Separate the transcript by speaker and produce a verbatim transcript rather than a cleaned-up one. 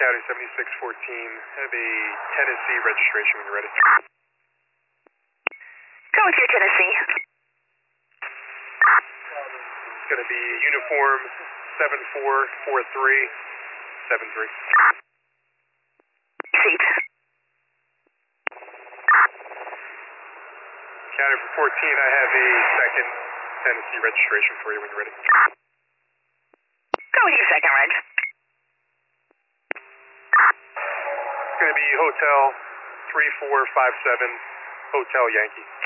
Speaker 1: County seventy-six fourteen. Have a Tennessee registration when you're ready.
Speaker 2: Go with your Tennessee.
Speaker 1: It's going to be uniform seven four four three seven three.
Speaker 2: Seat.
Speaker 1: County for fourteen, I have a second Tennessee registration for you when you're ready.
Speaker 2: Go with your second reg.
Speaker 1: It's going to be Hotel three four five seven, Hotel Yankee.